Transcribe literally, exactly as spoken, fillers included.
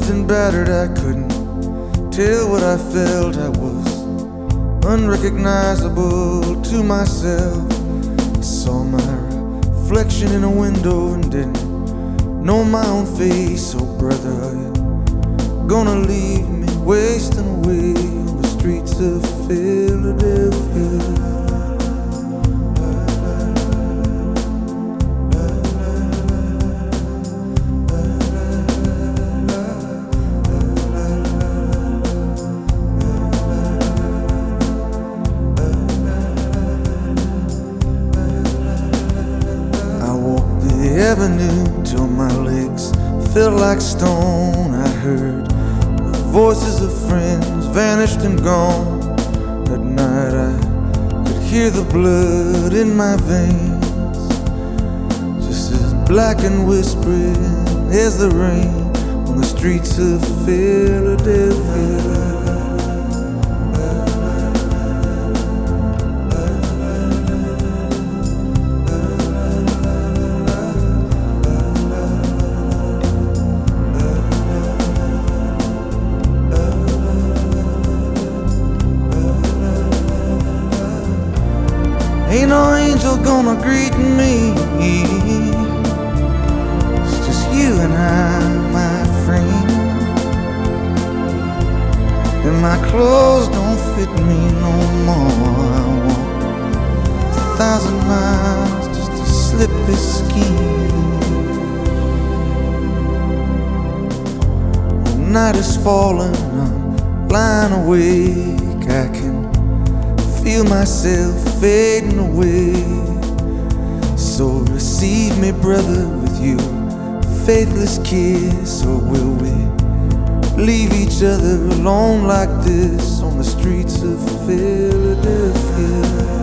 bruised and battered, I couldn't tell what I felt. I was unrecognizable to myself. I saw my reflection in a window and didn't know my own face. Oh brother, are you gonna leave me wasting away on the streets of Philadelphia? Avenue till my legs felt like stone. I heard the voices of friends vanished and gone. At night I could hear the blood in my veins, just as black and whispering as the rain on the streets of Philadelphia. Ain't no angel gonna greet me. It's just you and I, my friend. And my clothes don't fit me no more. I walk a thousand miles just to slip this skin. The night is falling, I'm lying awake. I can feel myself fading away. So receive me, brother, with your faithless kiss. Or will we leave each other alone like this on the streets of Philadelphia?